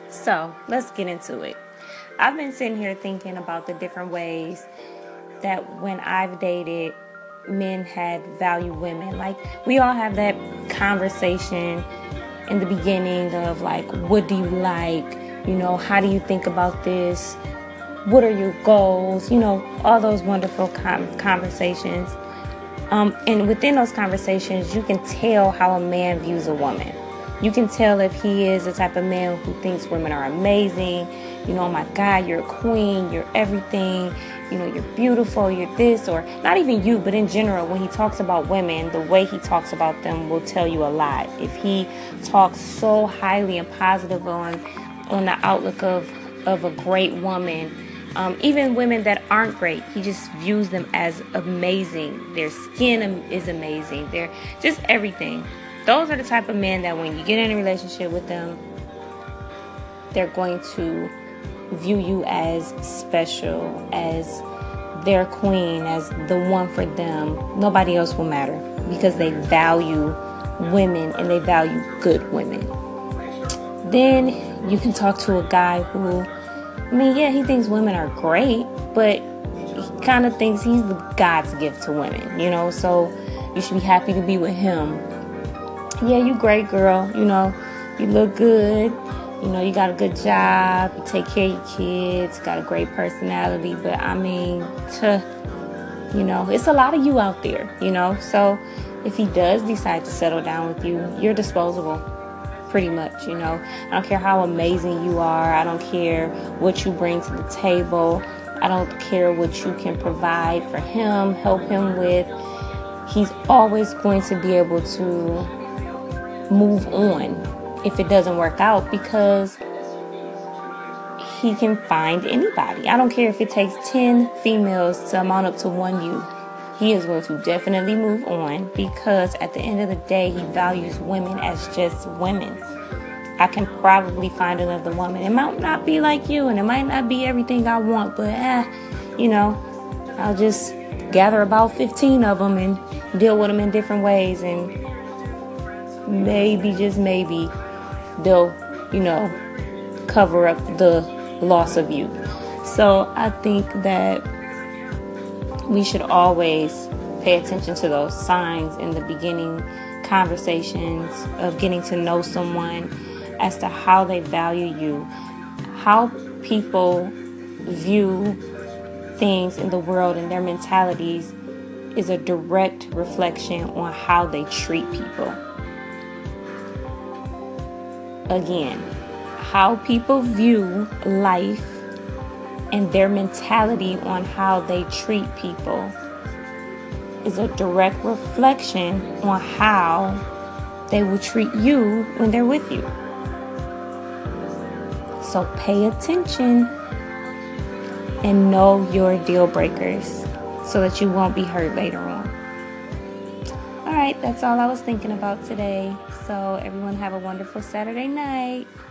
So let's get into it. I've been sitting here thinking about the different ways that when I've dated, men had valued women. Like, we all have that conversation in the beginning of like, what do you like? How do you think about this? What are your goals? All those wonderful conversations. And within those conversations, you can tell how a man views a woman. You can tell if he is the type of man who thinks women are amazing. Oh my God, you're a queen, you're everything. You're beautiful, you're this, or not even you, but in general, when he talks about women, the way he talks about them will tell you a lot. If he talks so highly and positive on the outlook of a great woman, even women that aren't great, he just views them as amazing. Their skin is amazing. They're just everything. Those are the type of men that when you get in a relationship with them, they're going to view you as special, as their queen, as the one for them. Nobody else will matter because they value women and they value good women. Then you can talk to a guy who, he thinks women are great, but he kind of thinks he's the God's gift to women, so you should be happy to be with him. Yeah, you great, girl. You look good. You got a good job. You take care of your kids. Got a great personality. But it's a lot of you out there, So if he does decide to settle down with you, you're disposable, pretty much, I don't care how amazing you are. I don't care what you bring to the table. I don't care what you can provide for him, help him with. He's always going to be able to move on if it doesn't work out because he can find anybody. I don't care if it takes 10 females to amount up to one you. He is going to definitely move on because at the end of the day, he values women as just women. I can probably find another woman. It might not be like you and it might not be everything I want, but I'll just gather about 15 of them and deal with them in different ways, and maybe, just maybe, they'll, cover up the loss of you. So I think that we should always pay attention to those signs in the beginning conversations of getting to know someone as to how they value you. How people view things in the world and their mentalities is a direct reflection on how they treat people. Again, how people view life and their mentality on how they treat people is a direct reflection on how they will treat you when they're with you. So pay attention and know your deal breakers so that you won't be hurt later on. All right, that's all I was thinking about today. So everyone have a wonderful Saturday night.